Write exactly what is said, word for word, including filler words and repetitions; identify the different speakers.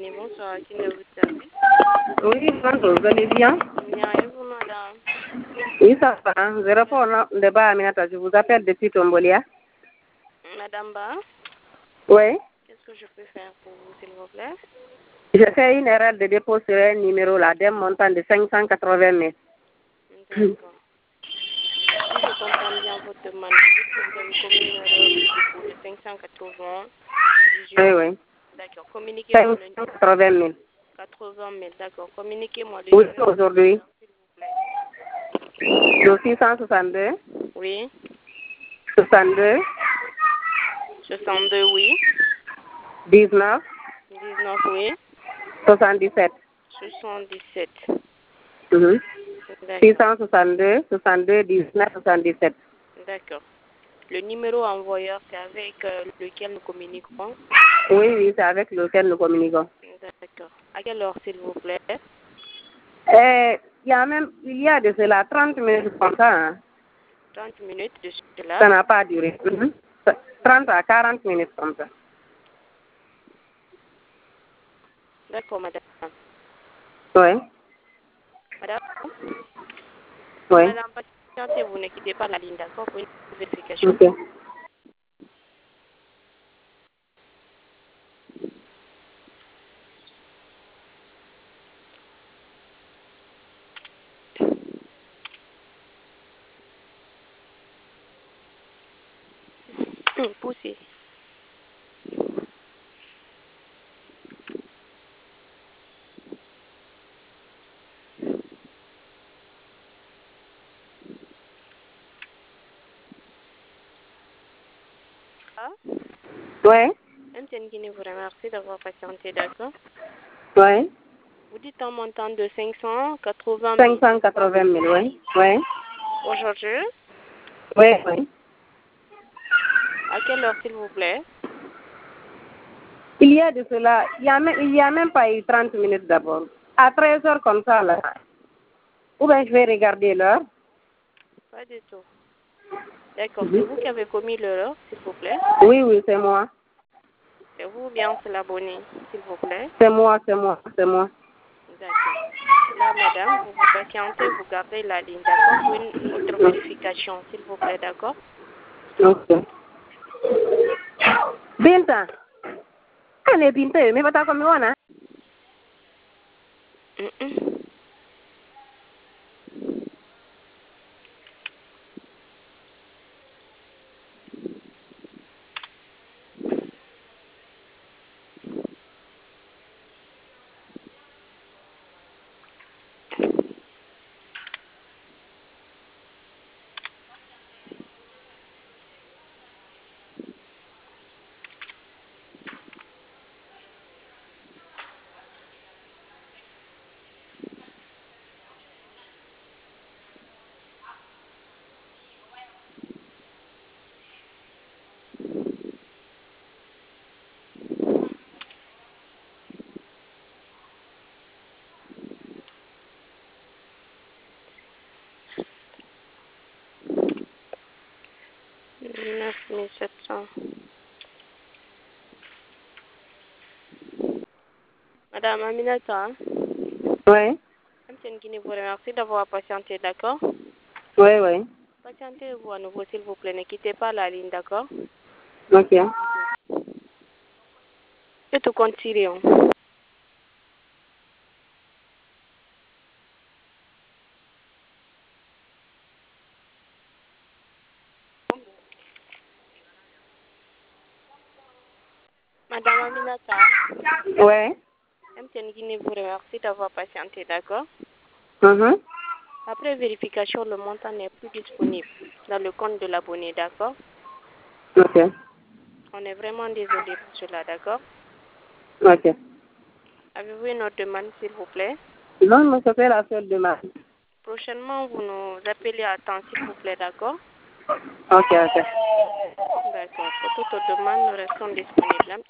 Speaker 1: Guinée, bonsoir, qui ne vous service?
Speaker 2: Oui, bonjour, vous allez bien?
Speaker 1: Bien, et vous, madame?
Speaker 2: Oui, ça va. Je réponds au débat Aminata, je vous appelle depuis Tombolia.
Speaker 1: Madame Ba?
Speaker 2: Oui.
Speaker 1: Qu'est-ce que je peux faire pour vous, s'il vous plaît?
Speaker 2: Je fais une erreur de dépôt sur un numéro là, d'un montant de cinq cent quatre-vingt mille.
Speaker 1: D'accord. Si je comprends bien votre demande, vous dites que vous avez commis une erreur de dépôt de cinq cent quatre-vingts.
Speaker 2: Oui, oui.
Speaker 1: D'accord. Communiquez-moi le
Speaker 2: cinq cent quatre-vingt mille.
Speaker 1: quatre-vingt mille. D'accord. Communiquez-moi le
Speaker 2: Oui,
Speaker 1: numéro,
Speaker 2: aujourd'hui.
Speaker 1: s'il vous plaît.
Speaker 2: Le six cent soixante-deux.
Speaker 1: Oui.
Speaker 2: soixante-deux.
Speaker 1: soixante-deux, oui.
Speaker 2: dix-neuf.
Speaker 1: dix-neuf, oui.
Speaker 2: soixante-dix-sept.
Speaker 1: soixante-dix-sept.
Speaker 2: Mhm. six
Speaker 1: D'accord.
Speaker 2: cent soixante-deux, soixante-deux, dix-neuf, soixante-dix-sept.
Speaker 1: D'accord. Le numéro envoyeur, c'est avec euh, lequel nous communiquons.
Speaker 2: Oui, oui, c'est avec lequel nous communiquons.
Speaker 1: D'accord. À quelle heure, s'il vous plaît?
Speaker 2: Eh, il y a même, il y a de cela trente minutes comme ça. Hein.
Speaker 1: trente minutes de cela.
Speaker 2: Ça n'a pas duré. Mhm. trente à quarante minutes comme ça.
Speaker 1: D'accord, madame.
Speaker 2: Oui.
Speaker 1: Madame?
Speaker 2: Oui.
Speaker 1: Madame, patientez, vous ne quittez pas la ligne, d'accord, pour une vérification.
Speaker 2: Ok.
Speaker 1: Hum, poussez. Ah,
Speaker 2: Oui.
Speaker 1: M T N Guinée vous remercie d'avoir patienté, d'accord.
Speaker 2: Oui.
Speaker 1: Vous dites un montant de cinq cent quatre-vingt
Speaker 2: cinq
Speaker 1: mille.
Speaker 2: cent quatre-vingt mille, oui. Oui.
Speaker 1: Aujourd'hui,
Speaker 2: Oui, oui.
Speaker 1: à quelle heure, s'il vous plaît?
Speaker 2: Il y a de cela, il y a même, il y a même pas eu trente minutes d'abord. À treize heures comme ça, là. Ou bien je vais regarder l'heure.
Speaker 1: Pas du tout. D'accord, c'est
Speaker 2: Mhm.
Speaker 1: vous qui avez commis l'erreur, s'il vous plaît.
Speaker 2: Oui, oui, c'est moi.
Speaker 1: C'est vous ou bien c'est l'abonné, s'il vous plaît.
Speaker 2: C'est moi, c'est moi, c'est moi.
Speaker 1: D'accord. Là, madame, vous vous patientez, vous gardez la ligne, d'accord, pour une autre vérification, s'il vous plaît, d'accord.
Speaker 2: Ok. Binta. Allez, Binta, mais pas comme moi,
Speaker 1: Mm -mm. neuf mille sept cents. Madame Aminata,
Speaker 2: Oui.
Speaker 1: M T N Guinée vous remercie d'avoir patienté, d'accord.
Speaker 2: Oui, oui.
Speaker 1: Patientez-vous à nouveau, s'il vous plaît. Ne quittez pas la ligne, d'accord.
Speaker 2: Ok.
Speaker 1: Et tout continuons. Madame Aminata,
Speaker 2: Oui.
Speaker 1: M T N Guinée vous remercie d'avoir patienté, d'accord.
Speaker 2: Mhm.
Speaker 1: Après vérification, le montant n'est plus disponible dans le compte de l'abonné, d'accord.
Speaker 2: Ok.
Speaker 1: On est vraiment désolé pour cela, d'accord.
Speaker 2: Ok.
Speaker 1: Avez-vous une autre demande, s'il vous plaît?
Speaker 2: Non, mais ça fait la seule demande.
Speaker 1: Prochainement, vous nous appelez à temps, s'il vous plaît, d'accord.
Speaker 2: Ok, ok.
Speaker 1: D'accord. Pour toute autre demande, nous restons disponibles.